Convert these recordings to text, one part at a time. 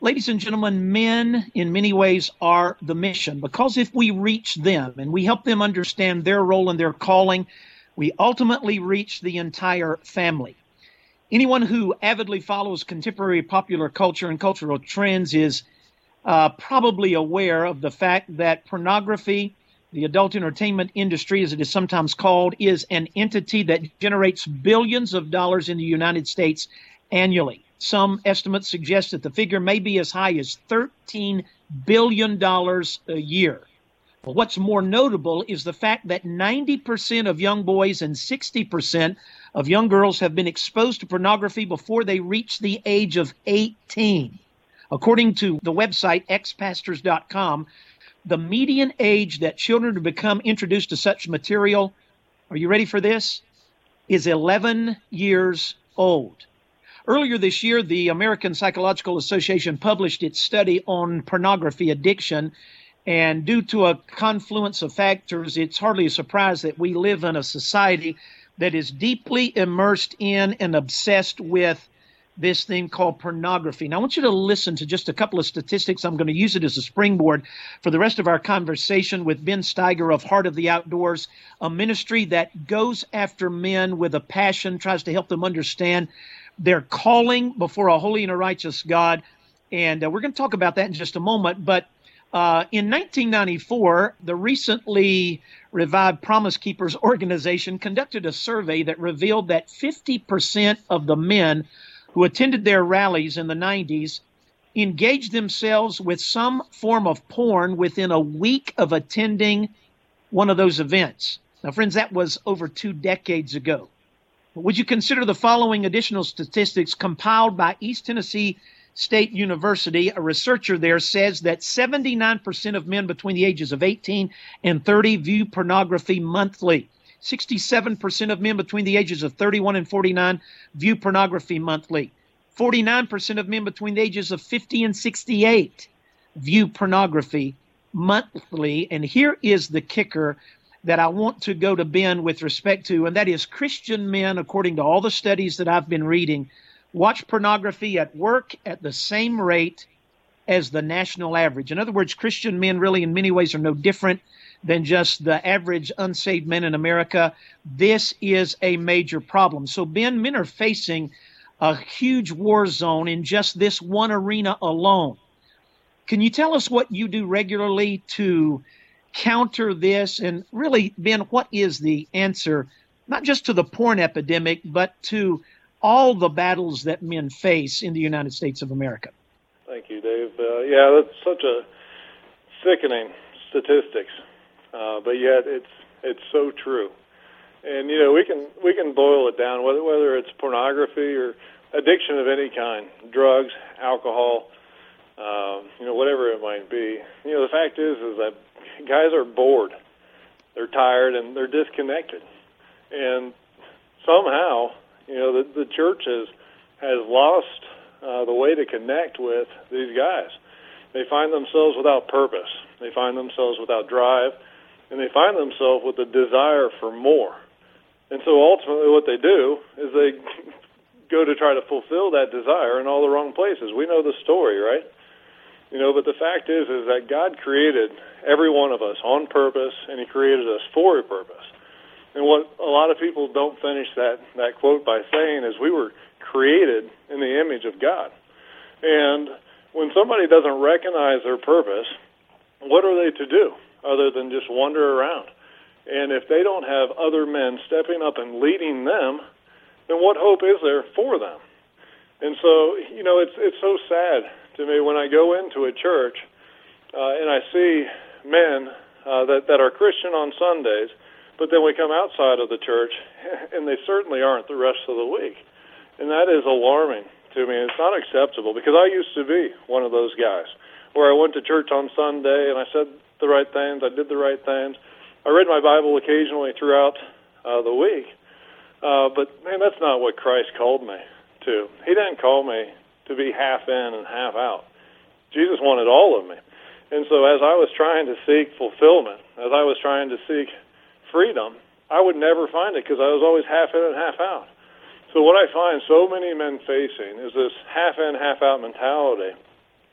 Ladies and gentlemen, men in many ways are the mission because if we reach them and we help them understand their role and their calling, we ultimately reach the entire family. Anyone who avidly follows contemporary popular culture and cultural trends is probably aware of the fact that pornography, the adult entertainment industry, as it is sometimes called, is an entity that generates billions of dollars in the United States annually. Some estimates suggest that the figure may be as high as $13 billion a year. But what's more notable is the fact that 90% of young boys and 60% of young girls have been exposed to pornography before they reach the age of 18. According to the website xpastors.com, the median age that children become introduced to such material, are you ready for this, is 11 years old. Earlier this year, the American Psychological Association published its study on pornography addiction, and due to a confluence of factors, it's hardly a surprise that we live in a society that is deeply immersed in and obsessed with this thing called pornography. Now, I want you to listen to just a couple of statistics. I'm going to use it as a springboard for the rest of our conversation with Ben Steiger of Heart of the Outdoors, a ministry that goes after men with a passion, tries to help them understand their calling before a holy and a righteous God. And we're going to talk about that in just a moment. But in 1994, the recently revived Promise Keepers organization conducted a survey that revealed that 50% of the men who attended their rallies in the 90s engaged themselves with some form of porn within a week of attending one of those events. Now, friends, that was over 2 decades ago. Would you consider the following additional statistics compiled by East Tennessee State University? A researcher there says that 79% of men between the ages of 18 and 30 view pornography monthly. 67% of men between the ages of 31 and 49 view pornography monthly. 49% of men between the ages of 50 and 68 view pornography monthly. And here is the kicker that I want to go to Ben with respect to, and that is Christian men, according to all the studies that I've been reading, watch pornography at work at the same rate as the national average. In other words, Christian men really in many ways are no different than just the average unsaved men in America. This is a major problem. So, Ben, men are facing a huge war zone in just this one arena alone. Can you tell us what you do regularly to counter this? And really, Ben, what is the answer, not just to the porn epidemic, but to all the battles that men face in the United States of America? Thank you, Dave. Yeah, that's such a sickening statistics, but yet it's so true. And you know, we can boil it down, whether it's pornography or addiction of any kind, drugs, alcohol, whatever it might be. You know, the fact is that guys are bored, they're tired, and they're disconnected. And somehow, you know, the church has lost the way to connect with these guys. They find themselves without purpose. They find themselves without drive, and they find themselves with a desire for more. And so ultimately what they do is they go to try to fulfill that desire in all the wrong places. We know the story, right? You know, but the fact is that God created every one of us on purpose, and He created us for a purpose. And what a lot of people don't finish that quote by saying is we were created in the image of God. And when somebody doesn't recognize their purpose, what are they to do other than just wander around? And if they don't have other men stepping up and leading them, then what hope is there for them? And so, you know, it's so sad to me when I go into a church and I see men that are Christian on Sundays, but then we come outside of the church and they certainly aren't the rest of the week. And that is alarming to me. It's not acceptable, because I used to be one of those guys where I went to church on Sunday and I said the right things, I did the right things. I read my Bible occasionally throughout the week. But, man, that's not what Christ called me to. He didn't call me to be half in and half out. Jesus wanted all of me. And so as I was trying to seek fulfillment, as I was trying to seek freedom, I would never find it because I was always half in and half out. So what I find so many men facing is this half in, half out mentality.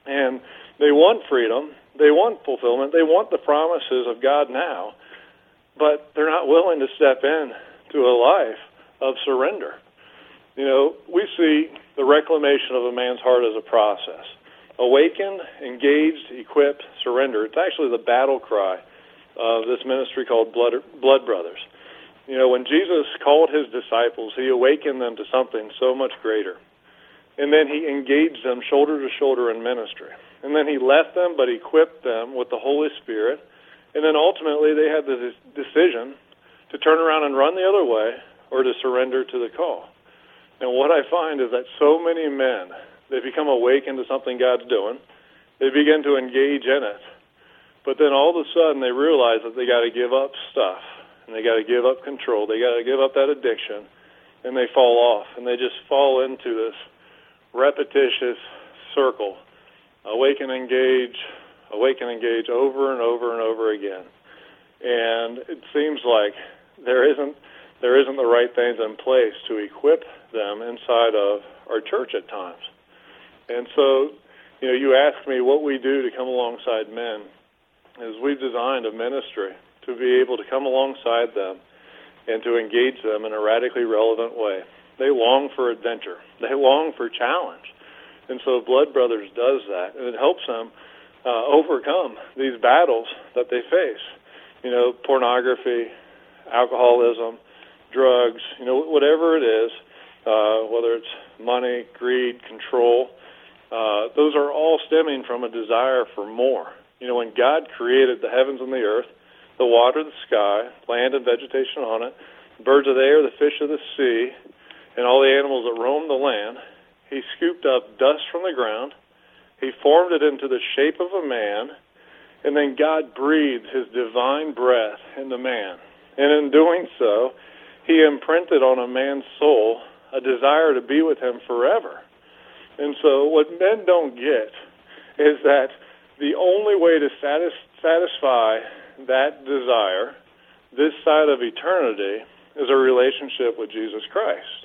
And they want freedom, they want fulfillment, they want the promises of God now, but they're not willing to step in to a life of surrender. You know, we see the reclamation of a man's heart as a process. Awaken, engaged, equip, surrender. It's actually the battle cry of this ministry called Blood Brothers. You know, when Jesus called his disciples, he awakened them to something so much greater. And then he engaged them shoulder to shoulder in ministry. And then he left them but equipped them with the Holy Spirit. And then ultimately they had the decision to turn around and run the other way or to surrender to the call. And what I find is that so many men, they become awakened to something God's doing. They begin to engage in it. But then all of a sudden they realize that they got to give up stuff. And they got to give up control. They got to give up that addiction. And they fall off. And they just fall into this repetitious circle. Awaken, engage over and over and over again. And it seems like there isn't the right things in place to equip them inside of our church at times. And so, you know, you asked me what we do to come alongside men, is we've designed a ministry to be able to come alongside them and to engage them in a radically relevant way. They long for adventure. They long for challenge. And so Blood Brothers does that, and it helps them overcome these battles that they face. You know, pornography, alcoholism, drugs, you know, whatever it is, whether it's money, greed, control, those are all stemming from a desire for more. You know, when God created the heavens and the earth, the water, the sky, land and vegetation on it, birds of the air, the fish of the sea, and all the animals that roam the land, he scooped up dust from the ground, he formed it into the shape of a man, and then God breathed his divine breath into man. And in doing so, he imprinted on a man's soul a desire to be with him forever. And so what men don't get is that the only way to satisfy that desire this side of eternity is a relationship with Jesus Christ.